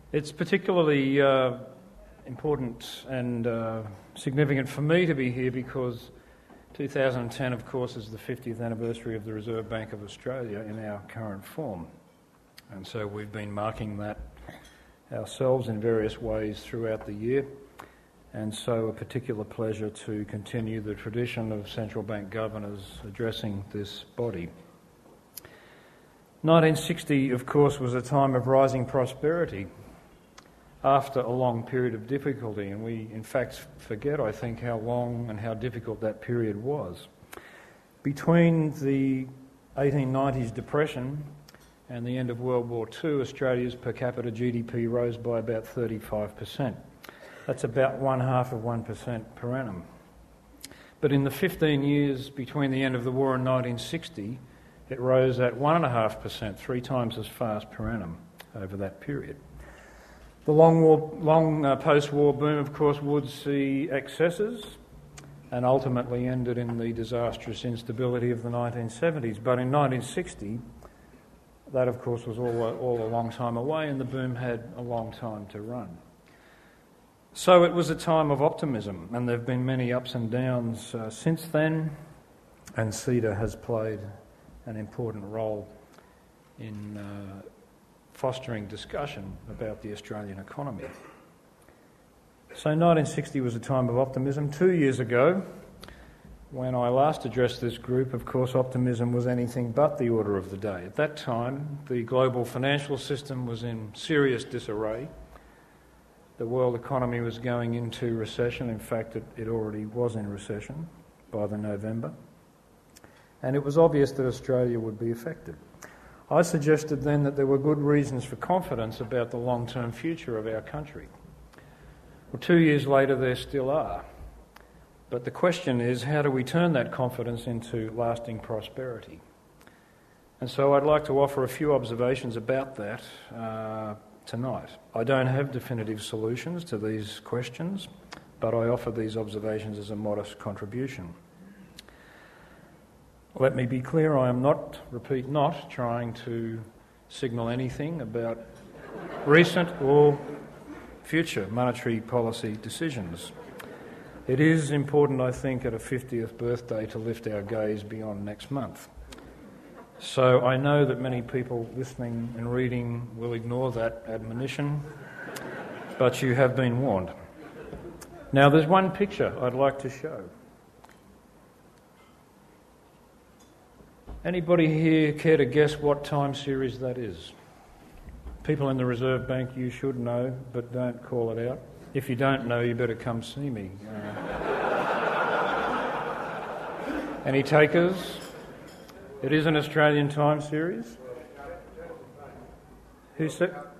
It's particularly important and significant for me to be here because 2010, of course, is the 50th anniversary of the Reserve Bank of Australia in our current form. And so we've been marking that ourselves in various ways throughout the year. And so a particular pleasure to continue the tradition of central bank governors addressing this body. 1960, of course, was a time of rising prosperity after a long period of difficulty, and we in fact forget, I think, how long and how difficult that period was. Between the 1890s depression and the end of World War II, Australia's per capita GDP rose by about 35%. That's about 0.5% per annum. But in the 15 years between the end of the war and 1960, it rose at 1.5%, 3 times as fast per annum over that period. The long post-war boom, of course, would see excesses and ultimately ended in the disastrous instability of the 1970s. But in 1960, that, of course, was all a long time away, and the boom had a long time to run. So it was a time of optimism, and there have been many ups and downs since then, and CEDA has played an important role in fostering discussion about the Australian economy. So 1960 was a time of optimism. 2 years ago, when I last addressed this group, of course, optimism was anything but the order of the day. At that time, the global financial system was in serious disarray. The world economy was going into recession. In fact, it already was in recession by the November. And it was obvious that Australia would be affected. I suggested then that there were good reasons for confidence about the long-term future of our country. Well, 2 years later, there still are. But the question is, how do we turn that confidence into lasting prosperity? And so I'd like to offer a few observations about that tonight. I don't have definitive solutions to these questions, but I offer these observations as a modest contribution. Let me be clear, I am not trying to signal anything about recent or future monetary policy decisions. It is important, I think, at a 50th birthday to lift our gaze beyond next month. So I know that many people listening and reading will ignore that admonition, but you have been warned. Now, there's one picture I'd like to show. Anybody here care to guess what time series that is? People in the Reserve Bank, you should know, but don't call it out. If you don't know, you better come see me. Any takers? It is an Australian time series. Who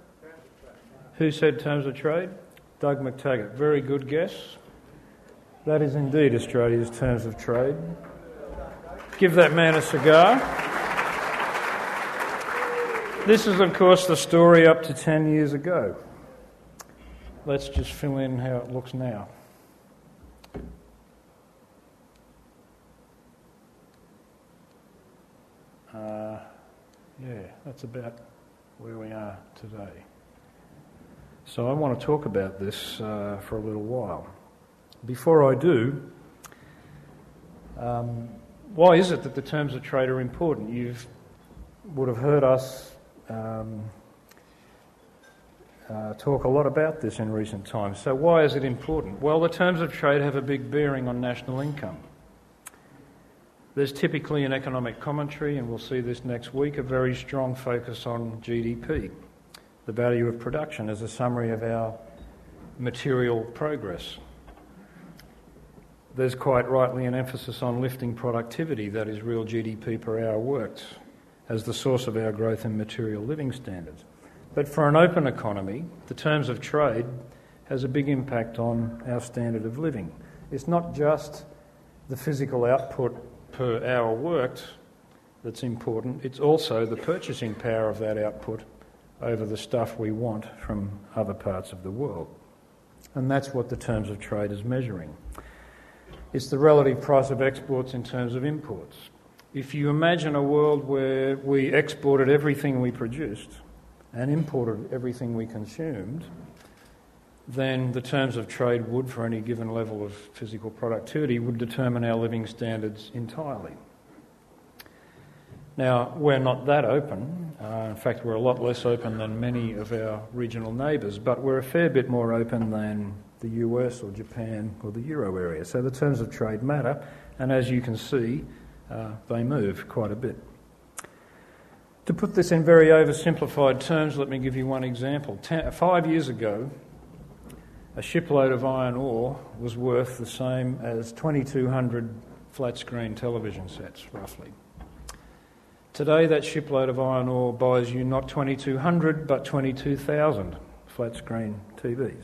said Terms of Trade? Doug McTaggart. Very good guess. That is indeed Australia's Terms of Trade. Give that man a cigar. This is, of course, the story up to 10 years ago. Let's just fill in how it looks now. That's about where we are today. So I want to talk about this for a little while. Before I do, why is it that the terms of trade are important? You would have heard us talk a lot about this in recent times. So why is it important? Well, the terms of trade have a big bearing on national income. There's typically an economic commentary, and we'll see this next week, a very strong focus on GDP, the value of production as a summary of our material progress. There's quite rightly an emphasis on lifting productivity, that is real GDP per hour worked, as the source of our growth in material living standards. But for an open economy, the terms of trade has a big impact on our standard of living. It's not just the physical output per hour worked that's important, it's also the purchasing power of that output over the stuff we want from other parts of the world. And that's what the terms of trade is measuring. It's the relative price of exports in terms of imports. If you imagine a world where we exported everything we produced and imported everything we consumed, then the terms of trade would, for any given level of physical productivity, would determine our living standards entirely. Now, we're not that open. In fact, we're a lot less open than many of our regional neighbours, but we're a fair bit more open than the US or Japan or the Euro area. So the terms of trade matter, and as you can see, they move quite a bit. To put this in very oversimplified terms, let me give you one example. 5 years ago, a shipload of iron ore was worth the same as 2,200 flat-screen television sets, roughly. Today, that shipload of iron ore buys you not 2,200 but 22,000 flat-screen TVs.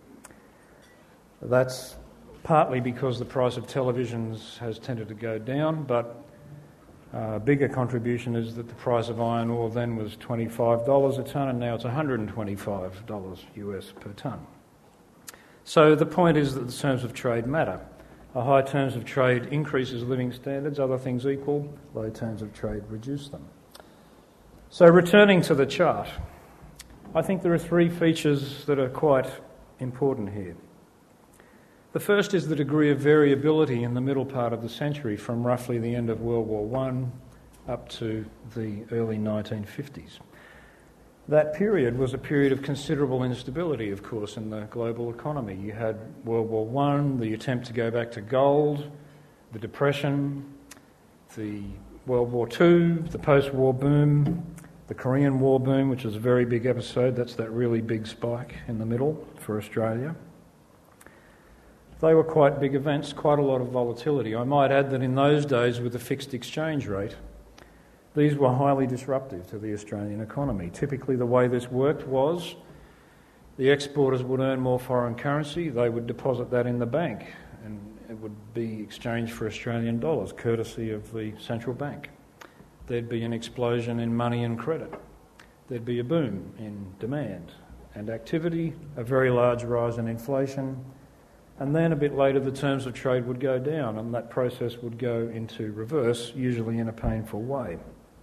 That's partly because the price of televisions has tended to go down, but a bigger contribution is that the price of iron ore then was $25 a tonne and now it's $125 US per tonne. So the point is that the terms of trade matter. A high terms of trade increases living standards, other things equal, low terms of trade reduce them. So returning to the chart, I think there are three features that are quite important here. The first is the degree of variability in the middle part of the century, from roughly the end of World War I up to the early 1950s. That period was a period of considerable instability, of course, in the global economy. You had World War I, the attempt to go back to gold, the Depression, the World War II, the post-war boom, the Korean War boom, which was a very big episode. That's that really big spike in the middle for Australia. They were quite big events, quite a lot of volatility. I might add that in those days, with a fixed exchange rate, these were highly disruptive to the Australian economy. Typically, the way this worked was the exporters would earn more foreign currency, they would deposit that in the bank, and it would be exchanged for Australian dollars, courtesy of the central bank. There'd be an explosion in money and credit. There'd be a boom in demand and activity, a very large rise in inflation, and then a bit later the terms of trade would go down and that process would go into reverse, usually in a painful way.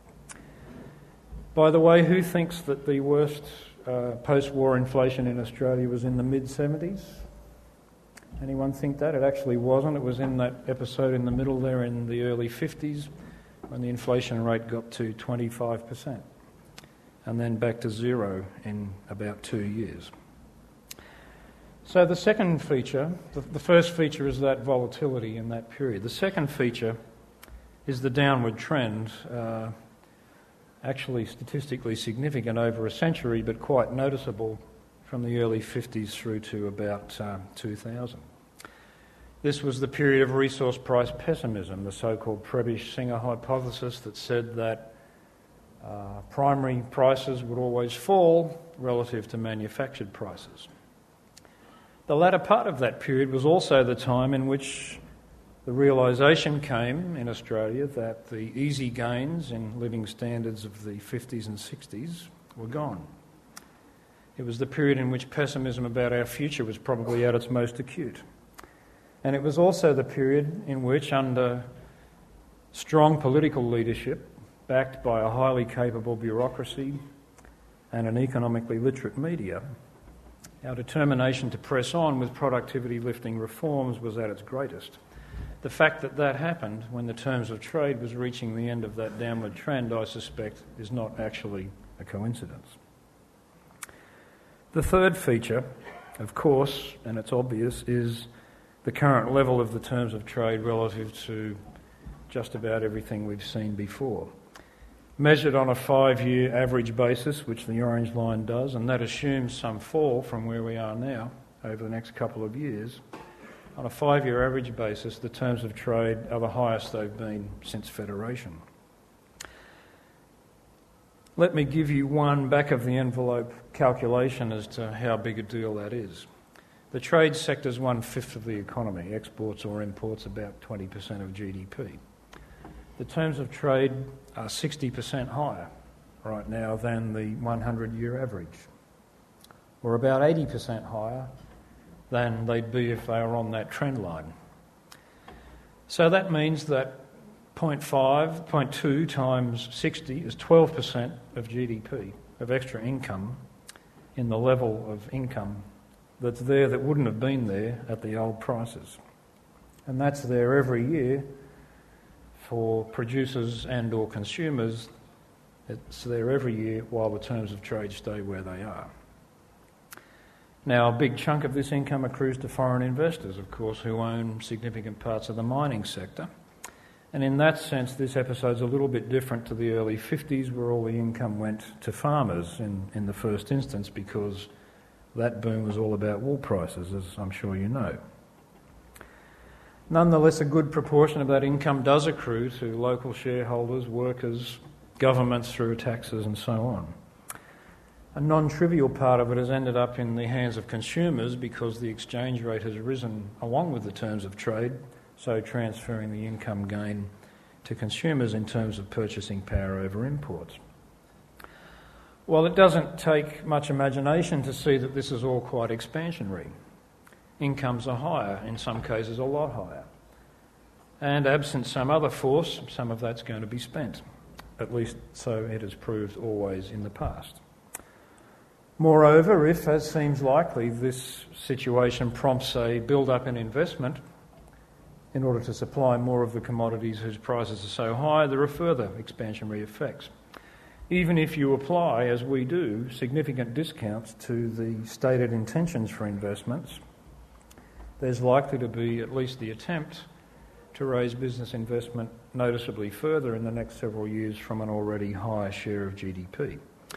By the way, who thinks that the worst post-war inflation in Australia was in the mid-70s? Anyone think that? It actually wasn't. It was in that episode in the middle there in the early 50s when the inflation rate got to 25% and then back to zero in about 2 years. So the second feature, the first feature is that volatility in that period. The second feature is the downward trend, actually statistically significant over a century, but quite noticeable from the early 50s through to about 2000. This was the period of resource price pessimism, the so-called Prebisch-Singer hypothesis that said that primary prices would always fall relative to manufactured prices. The latter part of that period was also the time in which the realisation came in Australia that the easy gains in living standards of the 50s and 60s were gone. It was the period in which pessimism about our future was probably at its most acute. And it was also the period in which, under strong political leadership, backed by a highly capable bureaucracy and an economically literate media, our determination to press on with productivity-lifting reforms was at its greatest. The fact that that happened when the terms of trade was reaching the end of that downward trend, I suspect, is not actually a coincidence. The third feature, of course, and it's obvious, is the current level of the terms of trade relative to just about everything we've seen before. Measured on a 5-year average basis, which the orange line does, and that assumes some fall from where we are now over the next couple of years. On a 5-year average basis, the terms of trade are the highest they've been since Federation. Let me give you one back-of-the-envelope calculation as to how big a deal that is. The trade sector is 1/5 of the economy, exports or imports about 20% of GDP. The terms of trade are 60% higher right now than the 100-year average, or about 80% higher than they'd be if they were on that trend line. So that means that 0.2 times 60 is 12% of GDP of extra income in the level of income that's there that wouldn't have been there at the old prices. And that's there every year for producers and or consumers. It's there every year while the terms of trade stay where they are. Now, a big chunk of this income accrues to foreign investors, of course, who own significant parts of the mining sector. And in that sense, this episode's a little bit different to the early 50s, where all the income went to farmers in the first instance, because that boom was all about wool prices, as I'm sure you know. Nonetheless, a good proportion of that income does accrue to local shareholders, workers, governments through taxes and so on. A non-trivial part of it has ended up in the hands of consumers because the exchange rate has risen along with the terms of trade, so transferring the income gain to consumers in terms of purchasing power over imports. Well, it doesn't take much imagination to see that this is all quite expansionary. Incomes are higher, in some cases a lot higher. And absent some other force, some of that's going to be spent. At least so it has proved always in the past. Moreover, if, as seems likely, this situation prompts a build-up in investment in order to supply more of the commodities whose prices are so high, there are further expansionary effects. Even if you apply, as we do, significant discounts to the stated intentions for investments, there's likely to be at least the attempt to raise business investment noticeably further in the next several years from an already high share of GDP.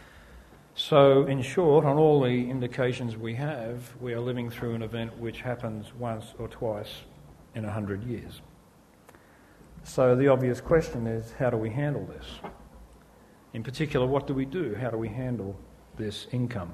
So, in short, on all the indications we have, we are living through an event which happens once or twice in 100 years. So the obvious question is, how do we handle this? In particular, what do we do? How do we handle this income?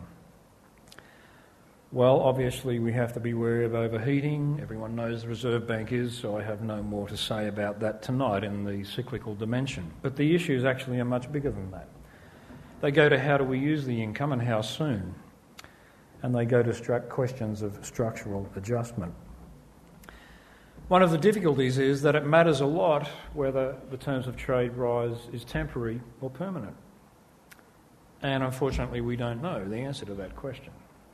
Well, obviously we have to be wary of overheating. Everyone knows the Reserve Bank is, so I have no more to say about that tonight in the cyclical dimension. But the issues actually are much bigger than that. They go to how do we use the income and how soon. And they go to questions of structural adjustment. One of the difficulties is that it matters a lot whether the terms of trade rise is temporary or permanent. And unfortunately we don't know the answer to that question.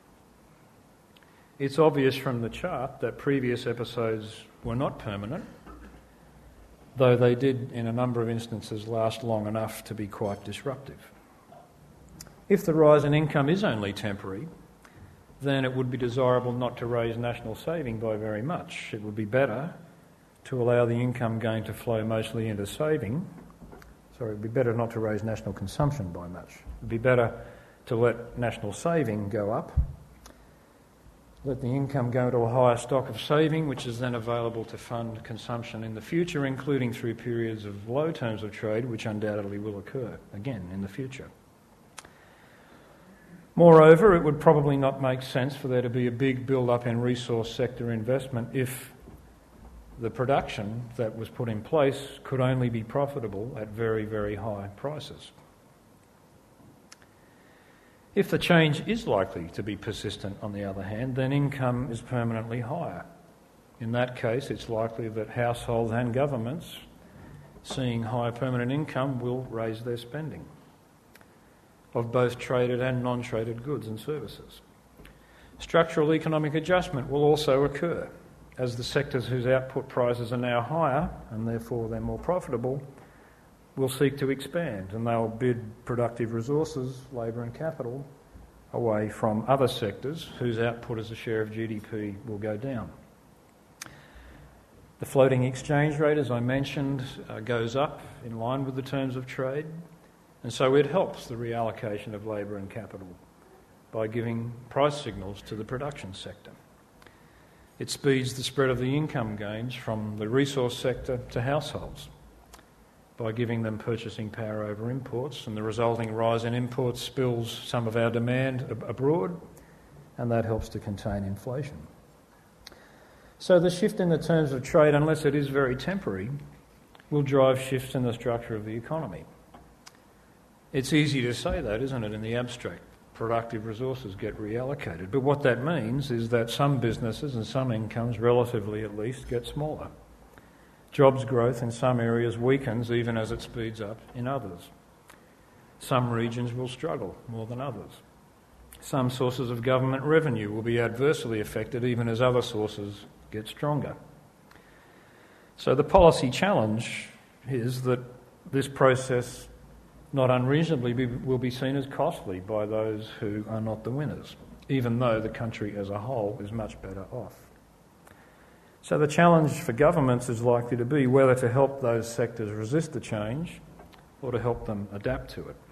It's obvious from the chart that previous episodes were not permanent, though they did in a number of instances last long enough to be quite disruptive. If the rise in income is only temporary, then it would be desirable not to raise national saving by very much. It would be better to allow the income gain to flow mostly into saving. Sorry, it would be better not to raise national consumption by much. It would be better to let national saving go up, let the income go to a higher stock of saving, which is then available to fund consumption in the future, including through periods of low terms of trade, which undoubtedly will occur again in the future. Moreover, it would probably not make sense for there to be a big build-up in resource sector investment if the production that was put in place could only be profitable at very, very high prices. If the change is likely to be persistent, on the other hand, then income is permanently higher. In that case, it's likely that households and governments, seeing high permanent income, will raise their spending of both traded and non-traded goods and services. Structural economic adjustment will also occur as the sectors whose output prices are now higher, and therefore they're more profitable, will seek to expand, and they'll bid productive resources, labour and capital, away from other sectors whose output as a share of GDP will go down. The floating exchange rate, as I mentioned, goes up in line with the terms of trade, and so it helps the reallocation of labour and capital by giving price signals to the production sector. It speeds the spread of the income gains from the resource sector to households by giving them purchasing power over imports, and the resulting rise in imports spills some of our demand abroad, and that helps to contain inflation. So the shift in the terms of trade, unless it is very temporary, will drive shifts in the structure of the economy. It's easy to say that, isn't it, in the abstract? Productive resources get reallocated. But what that means is that some businesses and some incomes, relatively at least, get smaller. Jobs growth in some areas weakens even as it speeds up in others. Some regions will struggle more than others. Some sources of government revenue will be adversely affected even as other sources get stronger. So the policy challenge is that this process, not unreasonably, will be seen as costly by those who are not the winners, even though the country as a whole is much better off. So the challenge for governments is likely to be whether to help those sectors resist the change or to help them adapt to it.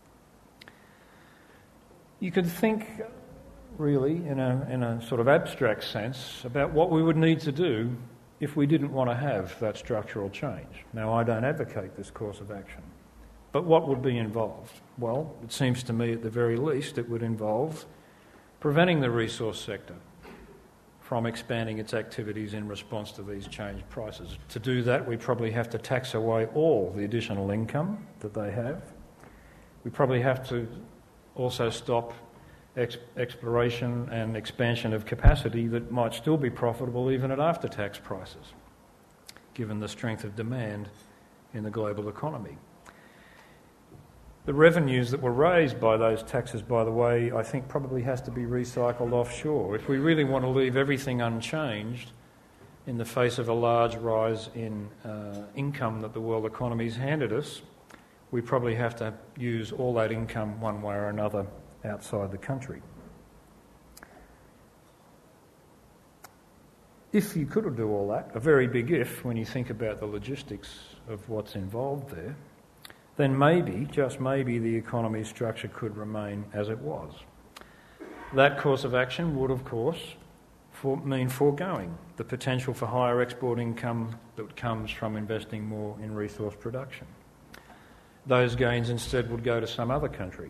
You could think, really, in a sort of abstract sense, about what we would need to do if we didn't want to have that structural change. Now, I don't advocate this course of action, but what would be involved? Well, it seems to me at the very least it would involve preventing the resource sector from expanding its activities in response to these changed prices. To do that, we probably have to tax away all the additional income that they have. We probably have to also stop exploration and expansion of capacity that might still be profitable even at after-tax prices, given the strength of demand in the global economy. The revenues that were raised by those taxes, by the way, I think probably has to be recycled offshore. If we really want to leave everything unchanged in the face of a large rise in income that the world economy's handed us, we probably have to use all that income one way or another outside the country. If you could do all that, a very big if when you think about the logistics of what's involved there, then maybe, just maybe, the economy's structure could remain as it was. That course of action would, of course, mean foregoing the potential for higher export income that comes from investing more in resource production. Those gains instead would go to some other country,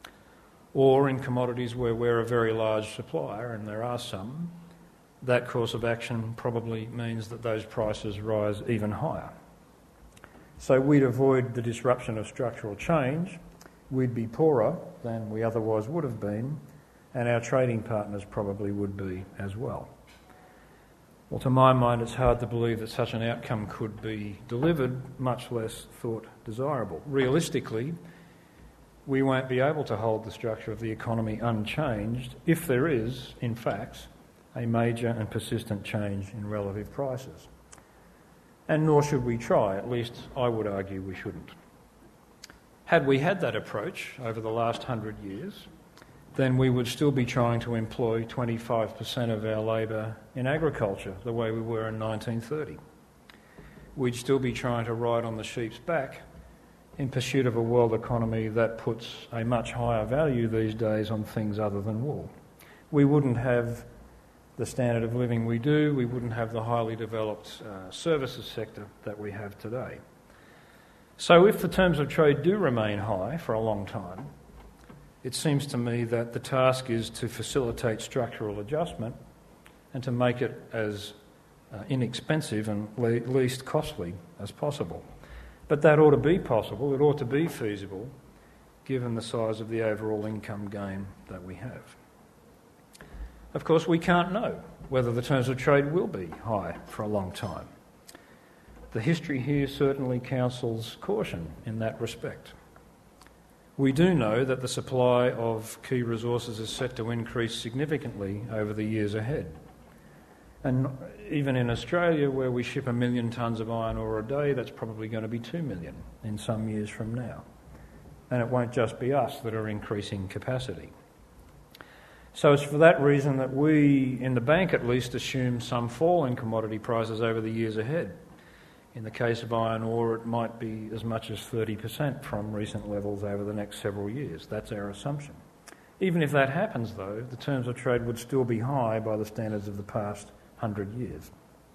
or in commodities where we're a very large supplier, and there are some. That course of action probably means that those prices rise even higher. So we'd avoid the disruption of structural change, we'd be poorer than we otherwise would have been, and our trading partners probably would be as well. Well, to my mind, it's hard to believe that such an outcome could be delivered, much less thought desirable. Realistically, we won't be able to hold the structure of the economy unchanged if there is, in fact, a major and persistent change in relative prices. And nor should we try, at least I would argue we shouldn't. Had we had that approach over the last 100 years, then we would still be trying to employ 25% of our labour in agriculture the way we were in 1930. We'd still be trying to ride on the sheep's back in pursuit of a world economy that puts a much higher value these days on things other than wool. We wouldn't have the standard of living we do, we wouldn't have the highly developed services sector that we have today. So if the terms of trade do remain high for a long time, it seems to me that the task is to facilitate structural adjustment and to make it as inexpensive and least costly as possible. But that ought to be possible, it ought to be feasible, given the size of the overall income gain that we have. Of course, we can't know whether the terms of trade will be high for a long time. The history here certainly counsels caution in that respect. We do know that the supply of key resources is set to increase significantly over the years ahead. And even in Australia, where we ship 1 million tonnes of iron ore a day, that's probably going to be 2 million in some years from now. And it won't just be us that are increasing capacity. So it's for that reason that we, in the bank at least, assume some fall in commodity prices over the years ahead. In the case of iron ore, it might be as much as 30% from recent levels over the next several years. That's our assumption. Even if that happens, though, the terms of trade would still be high by the standards of the past 100 years.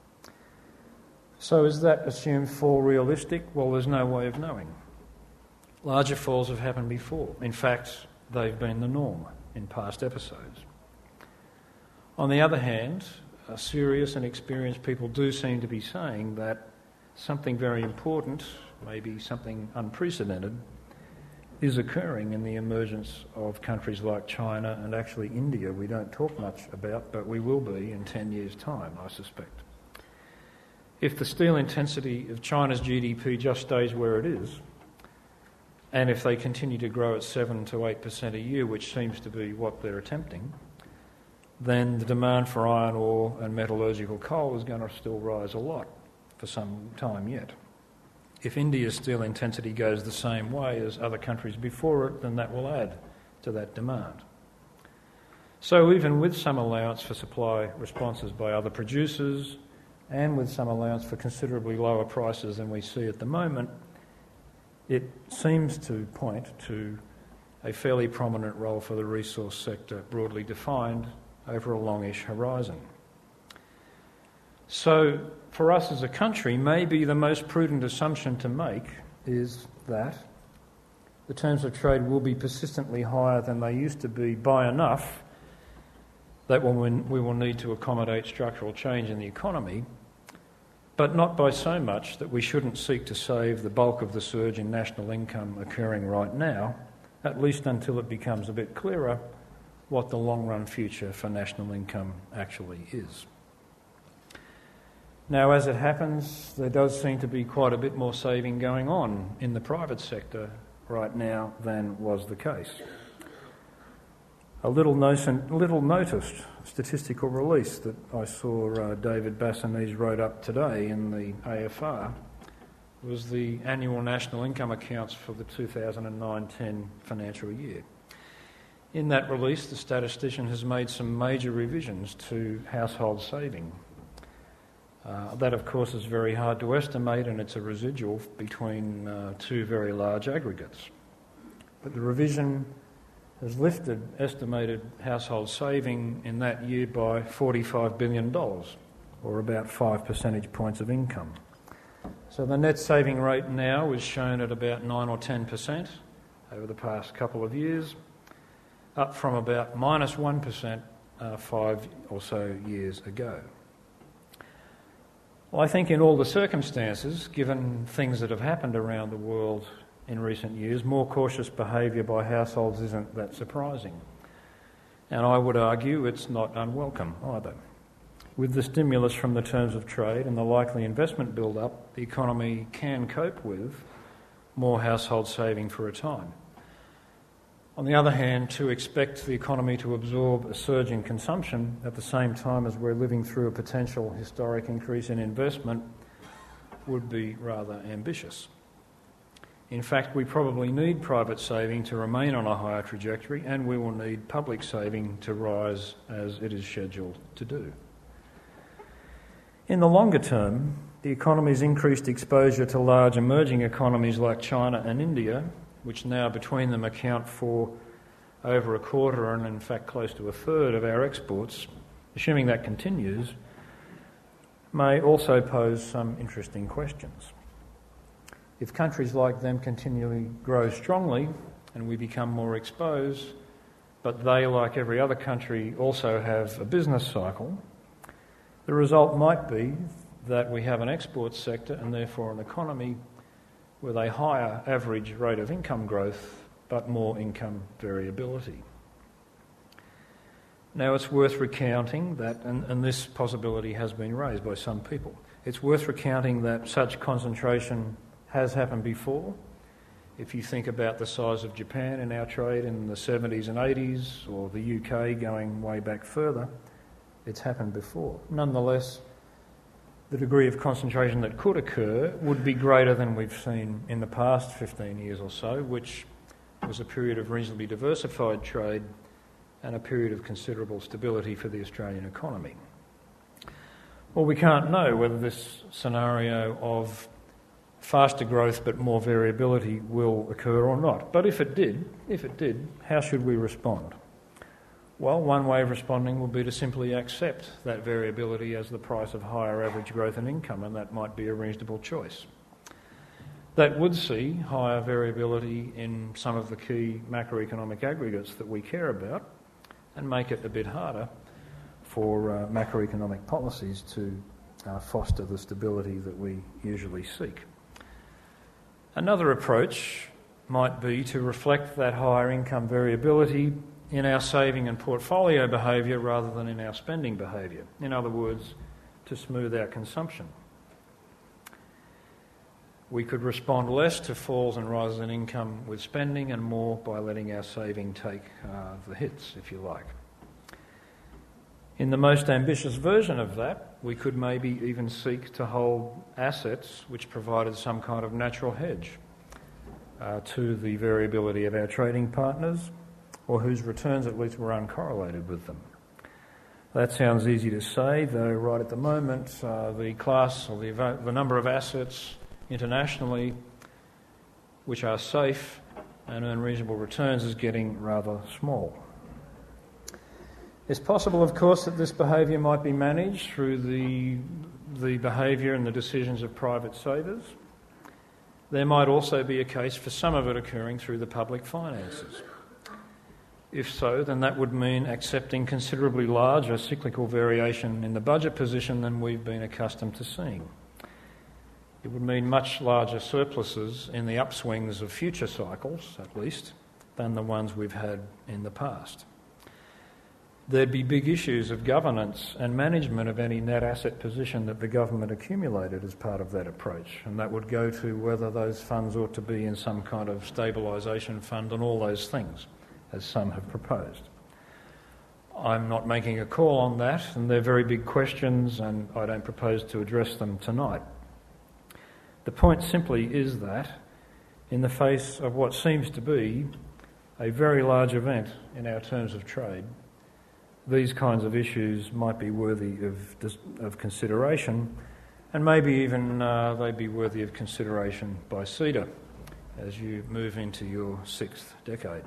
So is that assumed fall realistic? Well, there's no way of knowing. Larger falls have happened before. In fact, they've been the norm in past episodes. On the other hand, serious and experienced people do seem to be saying that something very important, maybe something unprecedented, is occurring in the emergence of countries like China and actually India we don't talk much about, but we will be in 10 years' time, I suspect. If the steel intensity of China's GDP just stays where it is, And if they continue to grow at 7 to 8% a year, which seems to be what they're attempting, then the demand for iron ore and metallurgical coal is going to still rise a lot for some time yet. If India's steel intensity goes the same way as other countries before it, then that will add to that demand. So even with some allowance for supply responses by other producers and with some allowance for considerably lower prices than we see at the moment, it seems to point to a fairly prominent role for the resource sector, broadly defined over a longish horizon. So for us as a country, maybe the most prudent assumption to make is that the terms of trade will be persistently higher than they used to be by enough that we will need to accommodate structural change in the economy, but not by so much that we shouldn't seek to save the bulk of the surge in national income occurring right now, at least until it becomes a bit clearer what the long-run future for national income actually is. Now, as it happens, there does seem to be quite a bit more saving going on in the private sector right now than was the case. A little noticed statistical release that I saw David Bassanese wrote up today in the AFR was the annual national income accounts for the 2009-10 financial year. In that release, the statistician has made some major revisions to household saving. That, of course, is very hard to estimate, and it's a residual between two very large aggregates. But the revision has lifted estimated household saving in that year by $45 billion, or about 5 percentage points of income. So the net saving rate now is shown at about 9 or 10% over the past couple of years, up from about minus 1% 5 or so years ago. Well, I think in all the circumstances, given things that have happened around the world in recent years, more cautious behaviour by households isn't that surprising. And I would argue it's not unwelcome either. With the stimulus from the terms of trade and the likely investment build-up, the economy can cope with more household saving for a time. On the other hand, to expect the economy to absorb a surge in consumption at the same time as we're living through a potential historic increase in investment would be rather ambitious. In fact, we probably need private saving to remain on a higher trajectory, and we will need public saving to rise as it is scheduled to do. In the longer term, the economy's increased exposure to large emerging economies like China and India, which now between them account for over a quarter and in fact close to a third of our exports, assuming that continues, may also pose some interesting questions. If countries like them continually grow strongly and we become more exposed, but they, like every other country, also have a business cycle, the result might be that we have an export sector and therefore an economy with a higher average rate of income growth but more income variability. Now, it's worth recounting that, and this possibility has been raised by some people, it's worth recounting that such concentration has happened before. If you think about the size of Japan in our trade in the 70s and 80s, or the UK going way back further, it's happened before. Nonetheless, the degree of concentration that could occur would be greater than we've seen in the past 15 years or so, which was a period of reasonably diversified trade and a period of considerable stability for the Australian economy. Well, we can't know whether this scenario of faster growth but more variability will occur or not. But if it did, how should we respond? Well, one way of responding would be to simply accept that variability as the price of higher average growth and income, and that might be a reasonable choice. That would see higher variability in some of the key macroeconomic aggregates that we care about and make it a bit harder for macroeconomic policies to foster the stability that we usually seek. Another approach might be to reflect that higher income variability in our saving and portfolio behaviour rather than in our spending behaviour. In other words, to smooth our consumption. We could respond less to falls and rises in income with spending and more by letting our saving take the hits, if you like. In the most ambitious version of that, we could maybe even seek to hold assets which provided some kind of natural hedge to the variability of our trading partners, or whose returns at least were uncorrelated with them. That sounds easy to say, though right at the moment the class or the number of assets internationally which are safe and earn reasonable returns is getting rather small. It's possible, of course, that this behaviour might be managed through the behaviour and the decisions of private savers. There might also be a case for some of it occurring through the public finances. If so, then that would mean accepting considerably larger cyclical variation in the budget position than we've been accustomed to seeing. It would mean much larger surpluses in the upswings of future cycles, at least, than the ones we've had in the past. There'd be big issues of governance and management of any net asset position that the government accumulated as part of that approach, and that would go to whether those funds ought to be in some kind of stabilisation fund and all those things, as some have proposed. I'm not making a call on that, and they're very big questions, and I don't propose to address them tonight. The point simply is that, in the face of what seems to be a very large event in our terms of trade, these kinds of issues might be worthy of consideration, and maybe even they'd be worthy of consideration by CEDA as you move into your 6th decade.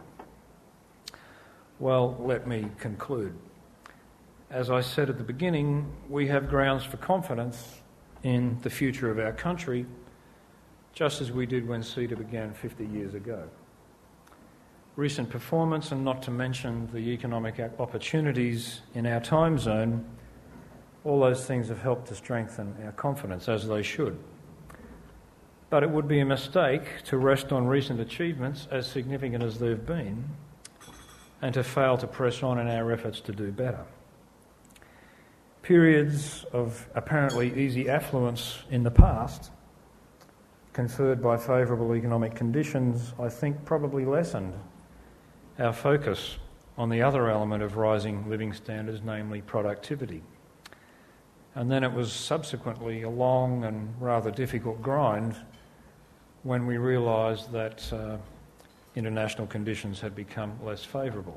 Well, let me conclude. As I said at the beginning, we have grounds for confidence in the future of our country, just as we did when CEDA began 50 years ago. Recent performance, and not to mention the economic opportunities in our time zone, all those things have helped to strengthen our confidence, as they should. But it would be a mistake to rest on recent achievements, as significant as they've been, and to fail to press on in our efforts to do better. Periods of apparently easy affluence in the past, conferred by favourable economic conditions, I think probably lessened our focus on the other element of rising living standards, namely productivity. And then it was subsequently a long and rather difficult grind when we realised that international conditions had become less favourable.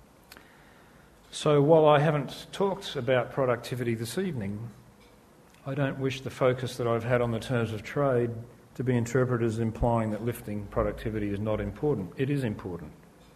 So while I haven't talked about productivity this evening, I don't wish the focus that I've had on the terms of trade to be interpreted as implying that lifting productivity is not important. It is important.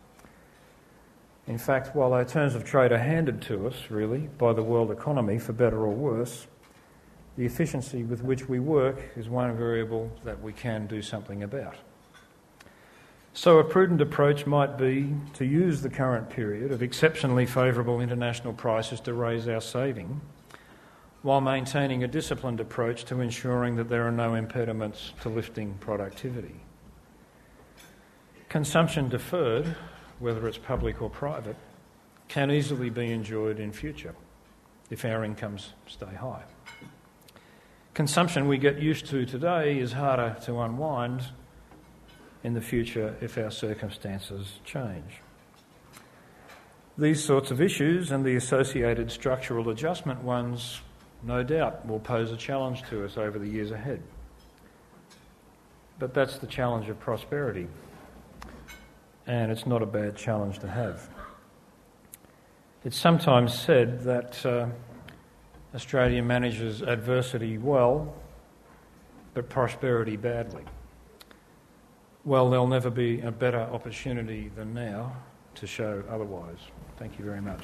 In fact, while our terms of trade are handed to us, really, by the world economy, for better or worse, the efficiency with which we work is one variable that we can do something about. So a prudent approach might be to use the current period of exceptionally favourable international prices to raise our saving, while maintaining a disciplined approach to ensuring that there are no impediments to lifting productivity. Consumption deferred, whether it's public or private, can easily be enjoyed in future if our incomes stay high. Consumption we get used to today is harder to unwind in the future if our circumstances change. These sorts of issues and the associated structural adjustment ones no doubt will pose a challenge to us over the years ahead. But that's the challenge of prosperity, and it's not a bad challenge to have. It's sometimes said that Australia manages adversity well, but prosperity badly. Well, there'll never be a better opportunity than now to show otherwise. Thank you very much.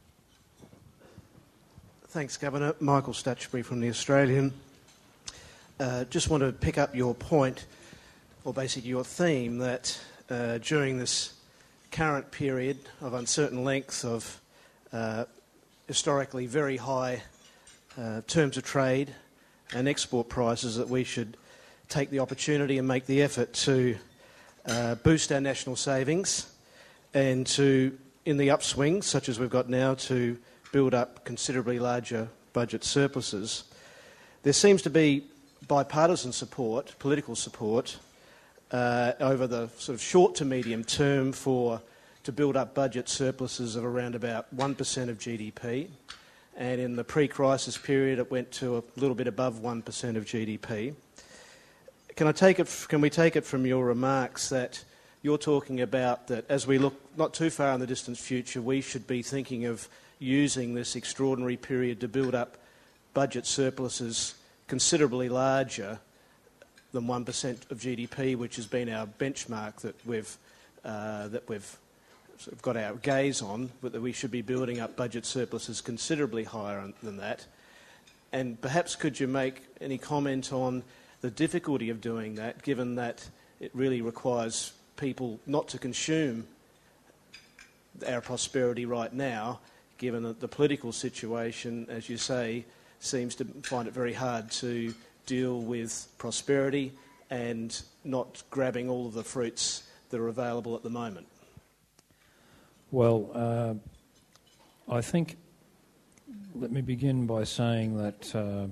Thanks, Governor. Michael Stutchbury from The Australian. Just want to pick up your point, or basically your theme, that during this current period of uncertain length of historically very high terms of trade and export prices, that we should take the opportunity and make the effort to boost our national savings and to, in the upswing, such as we've got now, to build up considerably larger budget surpluses. There seems to be bipartisan support, political support, over the sort of short to medium term to build up budget surpluses of around about 1% of GDP. And in the pre-crisis period, it went to a little bit above 1% of GDP. Can we take it from your remarks that you're talking about that as we look not too far in the distant future, we should be thinking of using this extraordinary period to build up budget surpluses considerably larger than 1% of GDP, which has been our benchmark that we've sort of got our gaze on, but that we should be building up budget surpluses considerably higher than that? And perhaps could you make any comment on the difficulty of doing that, given that it really requires people not to consume our prosperity right now, given that the political situation, as you say, seems to find it very hard to deal with prosperity and not grabbing all of the fruits that are available at the moment? Well, I think, let me begin by saying that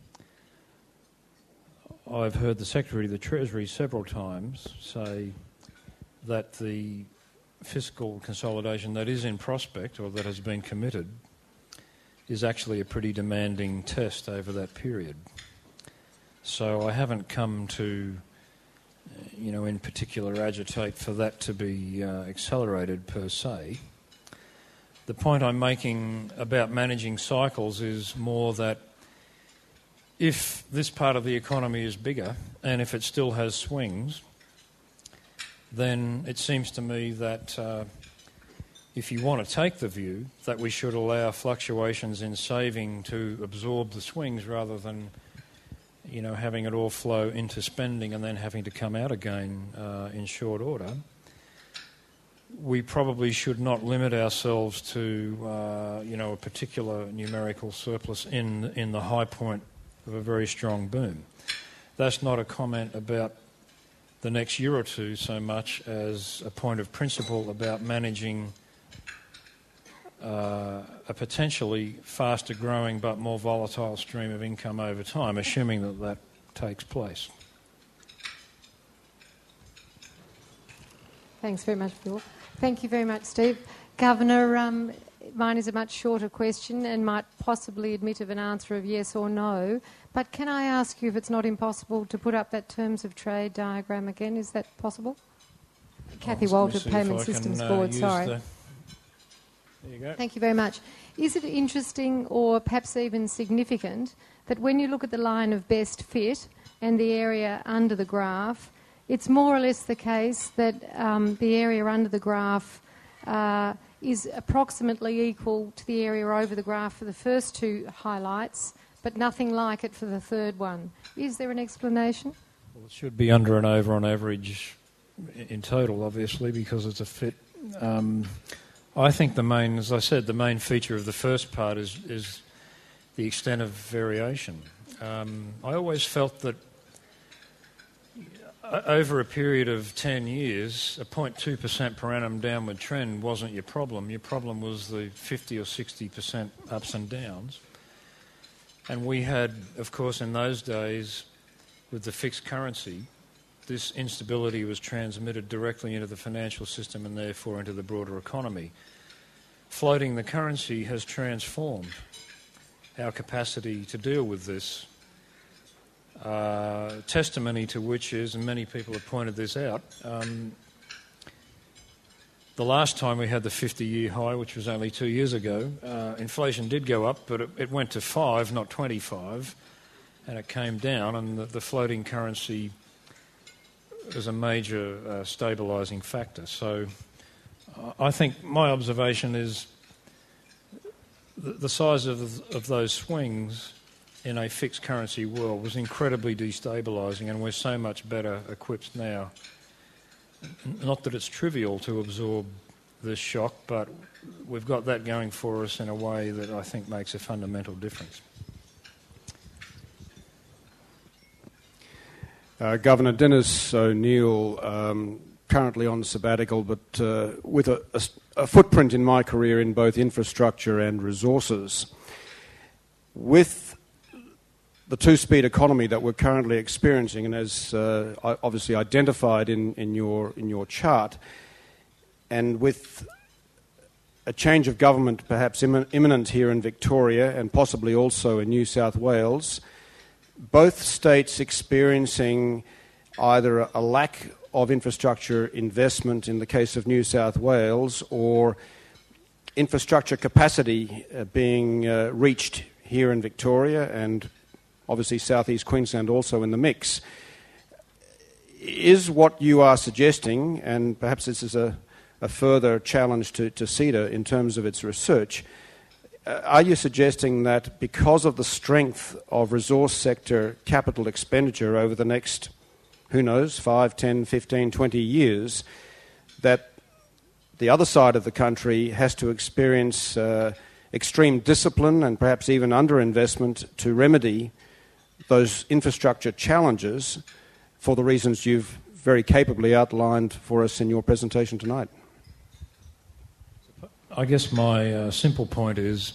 I've heard the Secretary of the Treasury several times say that the fiscal consolidation that is in prospect or that has been committed is actually a pretty demanding test over that period. So I haven't come to, in particular agitate for that to be accelerated per se. The point I'm making about managing cycles is more that if this part of the economy is bigger and if it still has swings, then it seems to me that if you want to take the view that we should allow fluctuations in saving to absorb the swings rather than having it all flow into spending and then having to come out again in short order, we probably should not limit ourselves to a particular numerical surplus in the high point of a very strong boom. That's not a comment about the next year or two so much as a point of principle about managing a potentially faster growing but more volatile stream of income over time, assuming that that takes place. Thanks very much, Phil. Thank you very much, Steve. Governor, mine is a much shorter question and might possibly admit of an answer of yes or no, but can I ask you if it's not impossible to put up that terms of trade diagram again? Is that possible? Kathy Walter, Payment Systems Board, sorry. There you go. Thank you very much. Is it interesting or perhaps even significant that when you look at the line of best fit and the area under the graph, it's more or less the case that the area under the graph is approximately equal to the area over the graph for the first two highlights, but nothing like it for the third one? Is there an explanation? Well, it should be under and over on average in total, obviously, because it's a fit. I think the main feature of the first part is the extent of variation. I always felt that over a period of 10 years, a 0.2% per annum downward trend wasn't your problem. Your problem was the 50 or 60% ups and downs. And we had, of course, in those days, with the fixed currency, this instability was transmitted directly into the financial system and therefore into the broader economy. Floating the currency has transformed our capacity to deal with this. Testimony to which is, and many people have pointed this out, the last time we had the 50-year high, which was only 2 years ago, inflation did go up, but it went to 5, not 25, and it came down, and the floating currency was a major stabilising factor. So I think my observation is the size of those swings in a fixed currency world was incredibly destabilising, and we're so much better equipped now. Not that it's trivial to absorb this shock, but we've got that going for us in a way that I think makes a fundamental difference. Governor Dennis O'Neill, currently on sabbatical, but with a footprint in my career in both infrastructure and resources. With the two-speed economy that we're currently experiencing, and as obviously identified in your chart, and with a change of government perhaps imminent here in Victoria and possibly also in New South Wales, both states experiencing either a lack of infrastructure investment in the case of New South Wales, or infrastructure capacity being reached here in Victoria, and obviously southeast Queensland also in the mix. Is what you are suggesting, and perhaps this is a further challenge to CEDA in terms of its research, are you suggesting that because of the strength of resource sector capital expenditure over the next, who knows, 5, 10, 15, 20 years, that the other side of the country has to experience extreme discipline and perhaps even underinvestment to remedy those infrastructure challenges for the reasons you've very capably outlined for us in your presentation tonight? I guess my simple point is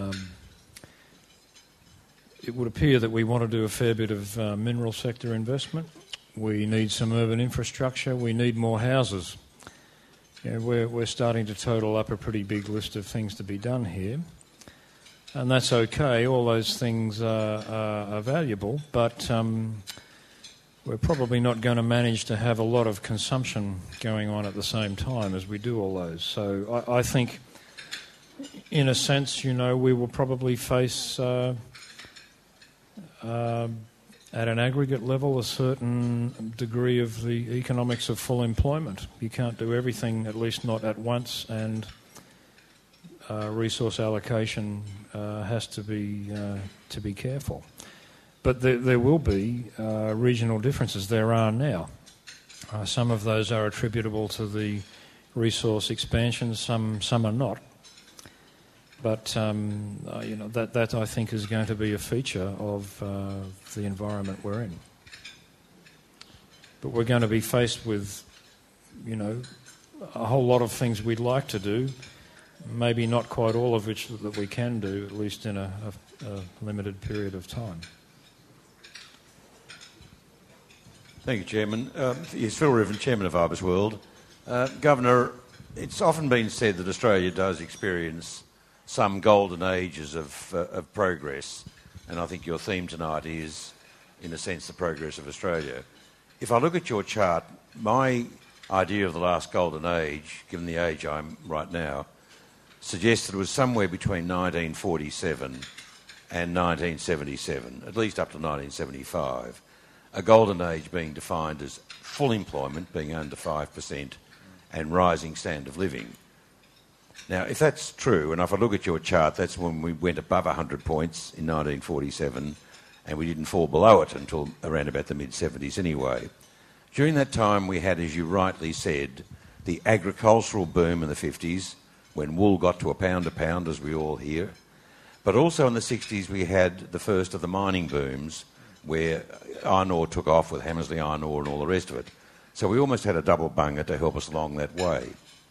it would appear that we want to do a fair bit of mineral sector investment. We need some urban infrastructure. We need more houses. You know, we're starting to total up a pretty big list of things to be done here. And that's okay. All those things are valuable, but we're probably not going to manage to have a lot of consumption going on at the same time as we do all those. So I think, in a sense, you know, we will probably face, at an aggregate level, a certain degree of the economics of full employment. You can't do everything, at least not at once, and resource allocation has to be careful. But there will be regional differences. There are now. Some of those are attributable to the resource expansion. Some are not. But you know, that I think is going to be a feature of the environment we're in. But we're going to be faced with, you know, a whole lot of things we'd like to do. Maybe not quite all of which that we can do, at least in a limited period of time. Thank you, Chairman. Yes, Phil Riven, Chairman of Ibis World. Governor, it's often been said that Australia does experience some golden ages of progress, and I think your theme tonight is, in a sense, the progress of Australia. If I look at your chart, my idea of the last golden age, given the age I'm right now, suggests that it was somewhere between 1947 and 1977, at least up to 1975, a golden age being defined as full employment, being under 5%, and rising standard of living. Now, if that's true, and if I look at your chart, that's when we went above 100 points in 1947, and we didn't fall below it until around about the mid-70s anyway. During that time, we had, as you rightly said, the agricultural boom in the 50s, when wool got to a pound, as we all hear. But also in the 60s, we had the first of the mining booms, where iron ore took off with Hamersley Iron Ore and all the rest of it. So we almost had a double bunger to help us along that way.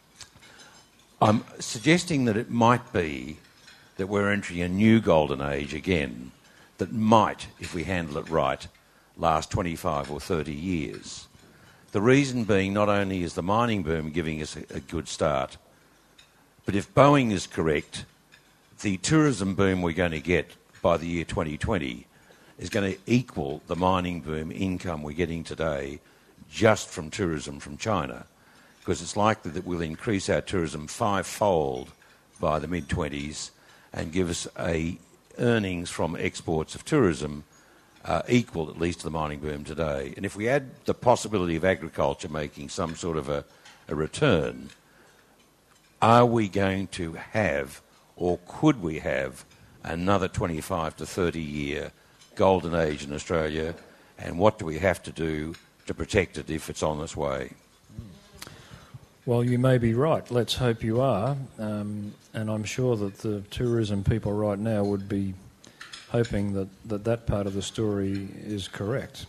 I'm suggesting that it might be that we're entering a new golden age again that might, if we handle it right, last 25 or 30 years. The reason being, not only is the mining boom giving us a good start, but if Boeing is correct, the tourism boom we're going to get by the year 2020 is going to equal the mining boom income we're getting today just from tourism from China, because it's likely that we'll increase our tourism fivefold by the mid-20s and give us earnings from exports of tourism equal at least to the mining boom today. And if we add the possibility of agriculture making some sort of a return, are we going to have, or could we have, another 25 to 30 year golden age in Australia, and what do we have to do to protect it if it's on its way? Well, you may be right. Let's hope you are. And I'm sure that the tourism people right now would be hoping that part of the story is correct.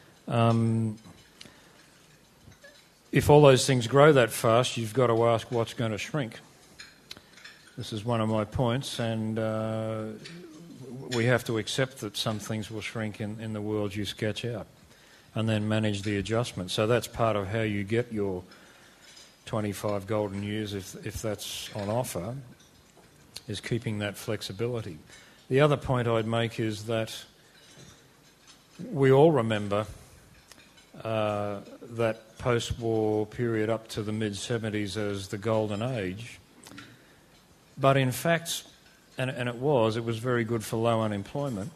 If all those things grow that fast, you've got to ask what's going to shrink. This is one of my points, and we have to accept that some things will shrink in the world you sketch out and then manage the adjustment. So that's part of how you get your 25 golden years, if that's on offer, is keeping that flexibility. The other point I'd make is that we all remember that post-war period up to the mid-70s as the golden age. But in fact, and it was very good for low unemployment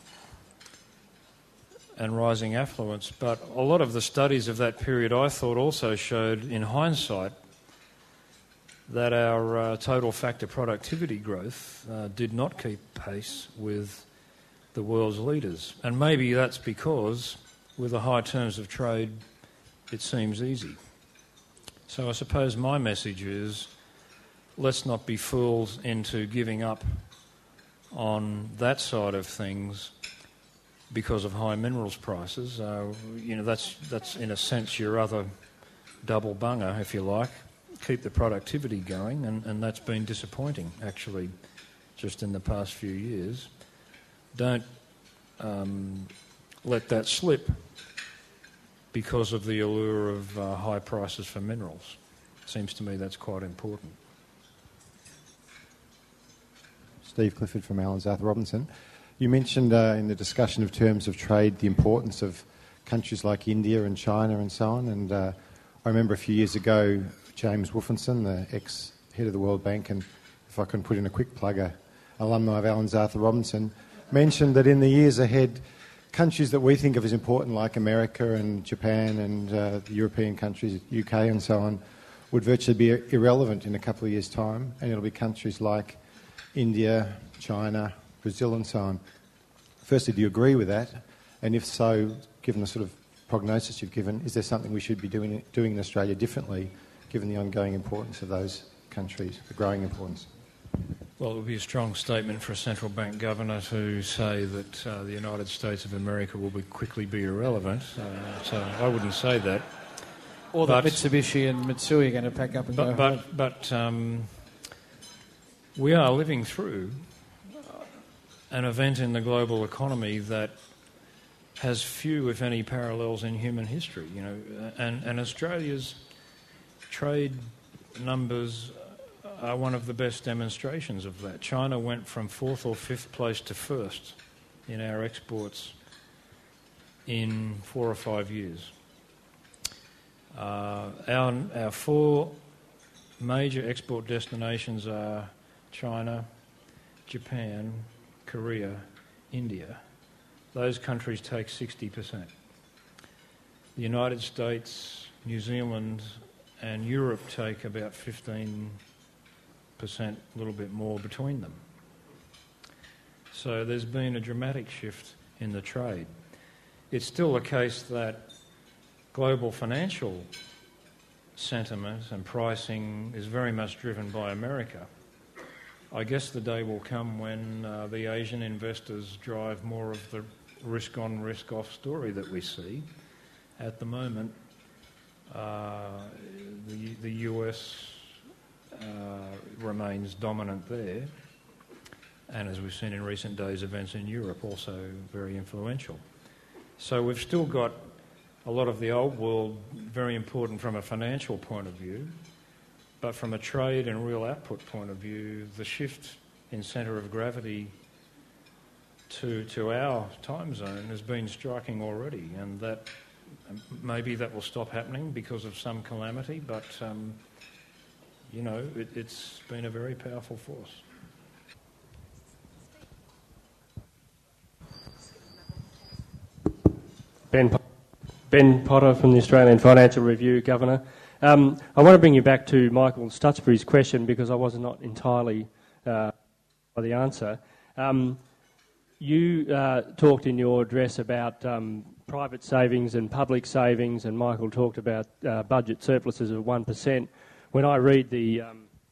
and rising affluence. But a lot of the studies of that period, I thought, also showed, in hindsight, that our total factor productivity growth did not keep pace with the world's leaders. And maybe that's because, with the high terms of trade, it seems easy. So I suppose my message is, let's not be fooled into giving up on that side of things because of high minerals prices. That's in a sense your other double bunger, if you like. Keep the productivity going, and that's been disappointing, actually, just in the past few years. Don't let that slip because of the allure of high prices for minerals. Seems to me that's quite important. Steve Clifford from Allens Arthur Robinson. You mentioned in the discussion of terms of trade the importance of countries like India and China and so on, and I remember a few years ago James Wolfenson, the ex-head of the World Bank, and if I can put in a quick plug, alumni of Allens Arthur Robinson, mentioned that in the years ahead, countries that we think of as important, like America and Japan and the European countries, UK and so on, would virtually be irrelevant in a couple of years' time, and it'll be countries like India, China, Brazil and so on. Firstly, do you agree with that? And if so, given the sort of prognosis you've given, is there something we should be doing in Australia differently, given the ongoing importance of those countries, the growing importance? Well, it would be a strong statement for a central bank governor to say that the United States of America will quickly be irrelevant. So I wouldn't say that. Or that Mitsubishi and Mitsui are going to pack up and go home. But we are living through an event in the global economy that has few, if any, parallels in human history. And Australia's trade numbers are one of the best demonstrations of that. China went from 4th or 5th place to 1st in our exports in 4 or 5 years. Our 4 major export destinations are China, Japan, Korea, India. Those countries take 60%. The United States, New Zealand and Europe take about 15%, a little bit more between them. So there's been a dramatic shift in the trade. It's still the case that global financial sentiment and pricing is very much driven by America. I guess the day will come when the Asian investors drive more of the risk-on, risk-off story that we see. At the moment, the US remains dominant there, and as we've seen in recent days, events in Europe also very influential. So we've still got a lot of the old world very important from a financial point of view, but from a trade and real output point of view, the shift in centre of gravity to our time zone has been striking already, and that maybe that will stop happening because of some calamity, but it's been a very powerful force. Ben Potter from the Australian Financial Review, Governor. I want to bring you back to Michael Stutsbury's question because I was not entirely by the answer. You talked in your address about private savings and public savings, and Michael talked about budget surpluses of 1%. When I read the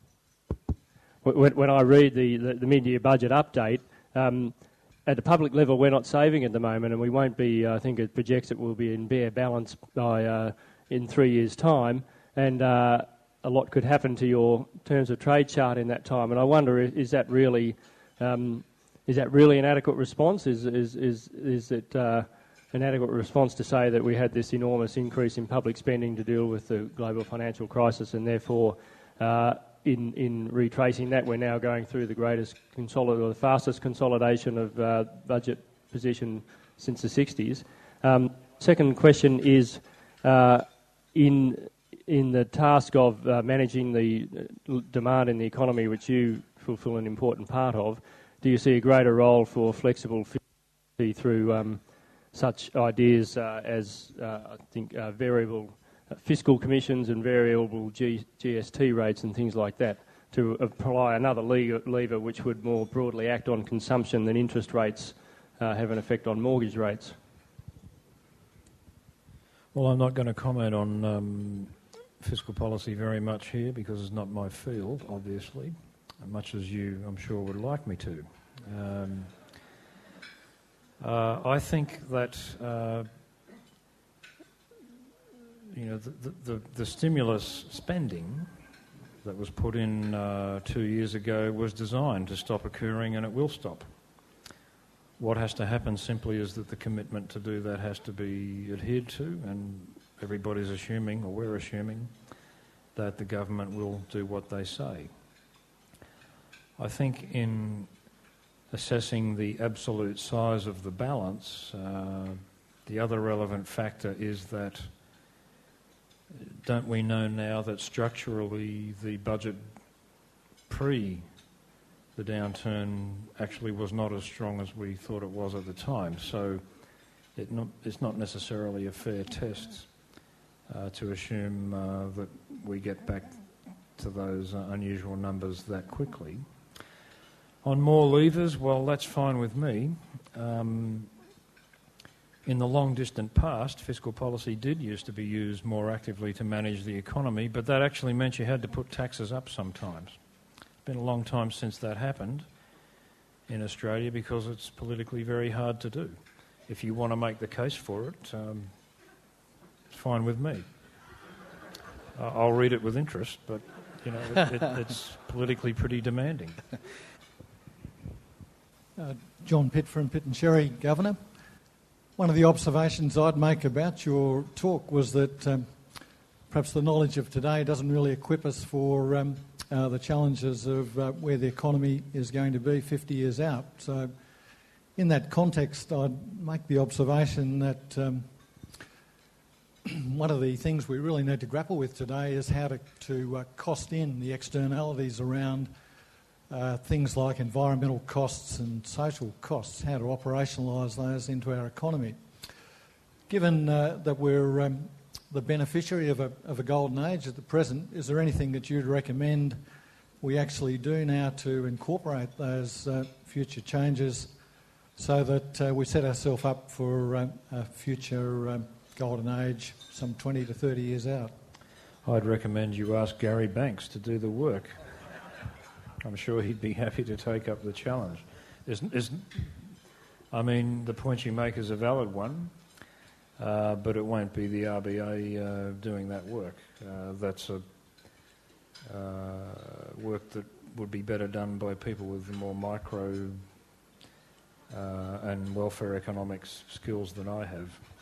mid-year budget update, at the public level, we're not saving at the moment, and we won't be. I think it projects it will be in bare balance by in 3 years' time, and a lot could happen to your terms of trade chart in that time. And I wonder, is that really is that really an adequate response? Is it an adequate response to say that we had this enormous increase in public spending to deal with the global financial crisis, and therefore in retracing that we're now going through the the fastest consolidation of budget position since the 60s? Second question is, in the task of managing the demand in the economy, which you fulfil an important part of, do you see a greater role for flexible through such ideas as, I think, variable fiscal commissions and variable GST rates and things like that, to apply another lever which would more broadly act on consumption than interest rates have an effect on mortgage rates? Well, I'm not going to comment on fiscal policy very much here because it's not my field, obviously, much as you, I'm sure, would like me to. I think that the stimulus spending that was put in 2 years ago was designed to stop occurring, and it will stop. What has to happen simply is that the commitment to do that has to be adhered to, and everybody's assuming, or we're assuming, that the government will do what they say. I think in assessing the absolute size of the balance, the other relevant factor is that don't we know now that structurally the budget pre the downturn actually was not as strong as we thought it was at the time. So it's not necessarily a fair test to assume that we get back to those unusual numbers that quickly. On more levers, well, that's fine with me. In the long distant past, fiscal policy did used to be used more actively to manage the economy, but that actually meant you had to put taxes up sometimes. It's been a long time since that happened in Australia because it's politically very hard to do. If you want to make the case for it, it's fine with me. I'll read it with interest, but you know, it's politically pretty demanding. John Pitt from Pitt and Sherry, Governor. One of the observations I'd make about your talk was that perhaps the knowledge of today doesn't really equip us for the challenges of where the economy is going to be 50 years out. So in that context, I'd make the observation that one of the things we really need to grapple with today is how to cost in the externalities around things like environmental costs and social costs, how to operationalise those into our economy. Given that we're the beneficiary of a golden age at the present, is there anything that you'd recommend we actually do now to incorporate those future changes so that we set ourselves up for a future golden age some 20 to 30 years out? I'd recommend you ask Gary Banks to do the work. I'm sure he'd be happy to take up the challenge. I mean, the point you make is a valid one, but it won't be the RBA doing that work. That's a work that would be better done by people with more micro and welfare economics skills than I have.